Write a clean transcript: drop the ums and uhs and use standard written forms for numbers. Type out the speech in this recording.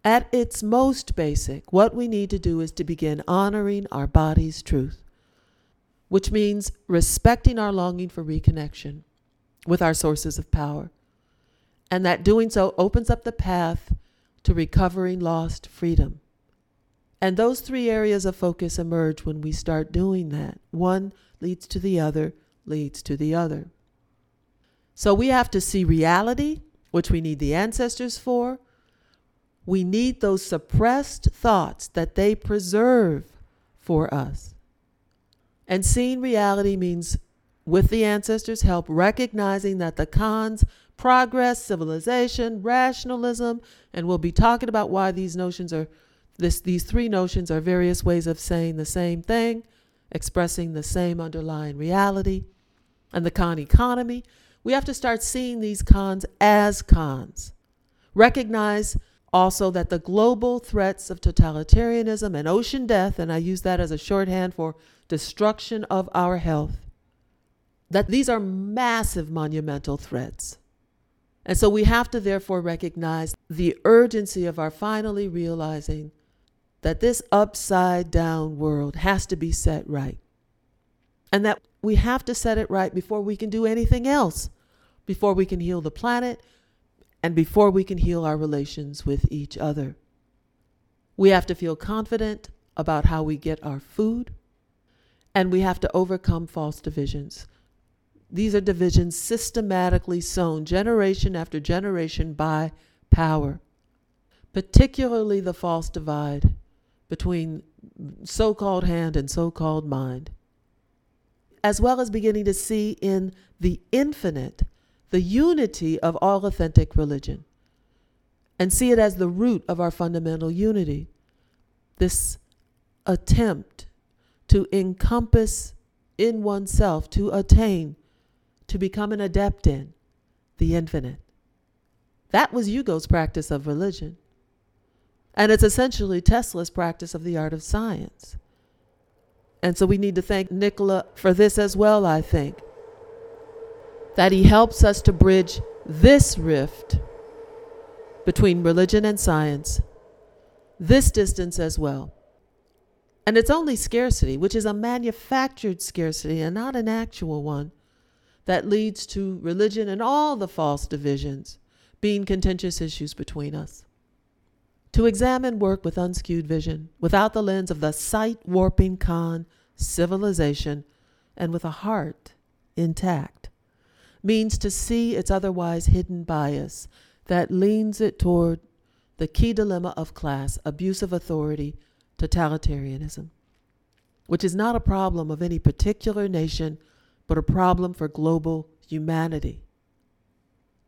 At its most basic, what we need to do is to begin honoring our body's truth, which means respecting our longing for reconnection with our sources of power. And that doing so opens up the path to recovering lost freedom. And those three areas of focus emerge when we start doing that. One leads to the other, leads to the other. So we have to see reality, which we need the ancestors for. We need those suppressed thoughts that they preserve for us. And seeing reality means, with the ancestors' help, recognizing that the Khans, progress, civilization, rationalism, and we'll be talking about why these three notions are various ways of saying the same thing, expressing the same underlying reality. And the Khan economy, we have to start seeing these Khans as Khans. Recognize also that the global threats of totalitarianism and ocean death, and I use that as a shorthand for destruction of our health, that these are massive monumental threats. And so we have to therefore recognize the urgency of our finally realizing that this upside down world has to be set right. And that we have to set it right before we can do anything else, before we can heal the planet, and before we can heal our relations with each other. We have to feel confident about how we get our food, and we have to overcome false divisions. These are divisions systematically sown generation after generation by power, particularly the false divide between so-called hand and so-called mind, as well as beginning to see in the infinite the unity of all authentic religion, and see it as the root of our fundamental unity. This attempt to encompass in oneself, to attain, to become an adept in the infinite. That was Hugo's practice of religion. And it's essentially Tesla's practice of the art of science. And so we need to thank Nikola for this as well, I think. That he helps us to bridge this rift between religion and science, this distance as well. And it's only scarcity, which is a manufactured scarcity and not an actual one, that leads to religion and all the false divisions being contentious issues between us. To examine work with unskewed vision, without the lens of the sight-warping Khan civilization, and with a heart intact, means to see its otherwise hidden bias that leans it toward the key dilemma of class, abuse of authority, totalitarianism, which is not a problem of any particular nation, but a problem for global humanity.